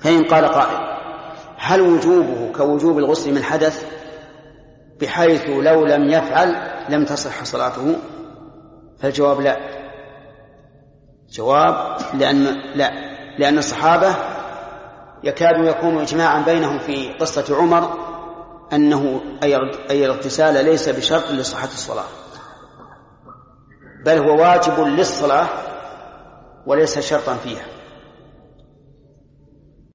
فإن قال قائل هل وجوبه كوجوب الغسل من حدث بحيث لو لم يفعل لم تصح صلاته؟ فالجواب لا. جواب لأن الصحابة يكاد يكون إجماعا بينهم في قصة عمر أنه أي الاغتسال ليس بشرط لصحة الصلاة، بل هو واجب للصلاة وليس شرطا فيها.